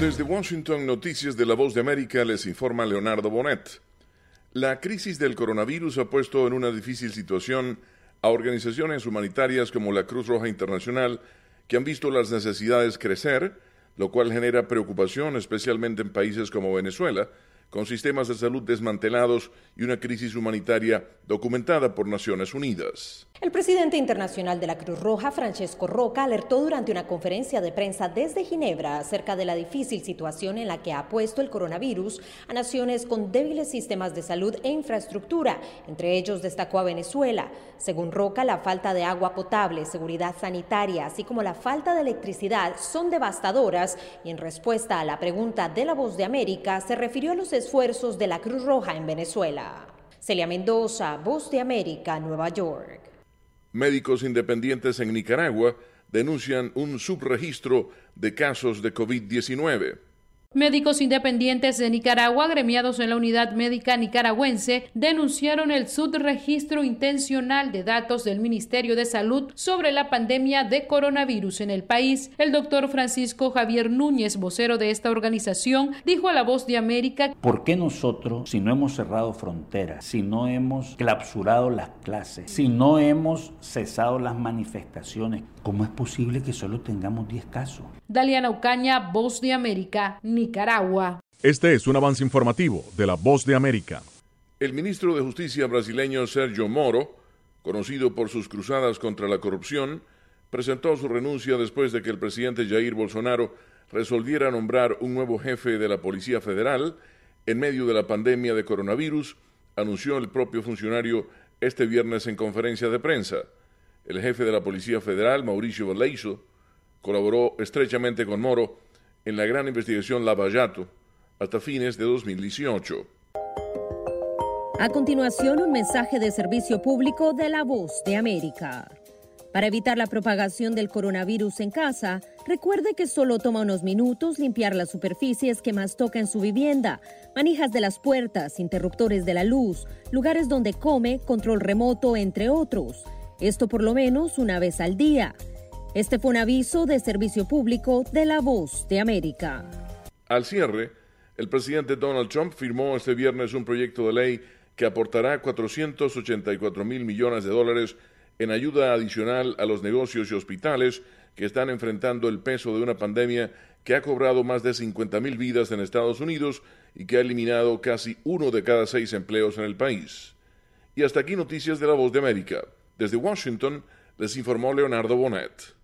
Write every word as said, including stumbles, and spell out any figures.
Desde Washington, Noticias de la Voz de América, les informa Leonardo Bonet. La crisis del coronavirus ha puesto en una difícil situación a organizaciones humanitarias como la Cruz Roja Internacional, que han visto las necesidades crecer, lo cual genera preocupación especialmente en países como Venezuela, con sistemas de salud desmantelados y una crisis humanitaria documentada por Naciones Unidas. El presidente internacional de la Cruz Roja, Francesco Roca, alertó durante una conferencia de prensa desde Ginebra acerca de la difícil situación en la que ha puesto el coronavirus a naciones con débiles sistemas de salud e infraestructura. Entre ellos destacó a Venezuela. Según Roca, la falta de agua potable, seguridad sanitaria, así como la falta de electricidad son devastadoras, y en respuesta a la pregunta de La Voz de América, se refirió a los esfuerzos de la Cruz Roja en Venezuela. Celia Mendoza, Voz de América, Nueva York. Médicos independientes en Nicaragua denuncian un subregistro de casos de COVID diecinueve. Médicos independientes de Nicaragua, agremiados en la Unidad Médica Nicaragüense, denunciaron el subregistro intencional de datos del Ministerio de Salud sobre la pandemia de coronavirus en el país. El doctor Francisco Javier Núñez, vocero de esta organización, dijo a La Voz de América: ¿Por qué nosotros, si no hemos cerrado fronteras, si no hemos clausurado las clases, si no hemos cesado las manifestaciones, cómo es posible que solo tengamos diez casos? Daliana Ocaña, Voz de América, Nicaragua. Este es un avance informativo de La Voz de América. El ministro de Justicia brasileño Sergio Moro, conocido por sus cruzadas contra la corrupción, presentó su renuncia después de que el presidente Jair Bolsonaro resolviera nombrar un nuevo jefe de la Policía Federal en medio de la pandemia de coronavirus, anunció el propio funcionario este viernes en conferencia de prensa. El jefe de la Policía Federal, Mauricio Valeixo, colaboró estrechamente con Moro en la gran investigación Lava Jato hasta fines de dos mil dieciocho. A continuación, un mensaje de servicio público de La Voz de América. Para evitar la propagación del coronavirus en casa, recuerde que solo toma unos minutos limpiar las superficies que más toca en su vivienda, manijas de las puertas, interruptores de la luz, lugares donde come, control remoto, entre otros. Esto por lo menos una vez al día. Este fue un aviso de servicio público de La Voz de América. Al cierre, el presidente Donald Trump firmó este viernes un proyecto de ley que aportará cuatrocientos ochenta y cuatro mil millones de dólares en ayuda adicional a los negocios y hospitales que están enfrentando el peso de una pandemia que ha cobrado más de cincuenta mil vidas en Estados Unidos y que ha eliminado casi uno de cada seis empleos en el país. Y hasta aquí Noticias de La Voz de América. Desde Washington, les informó Leonardo Bonet.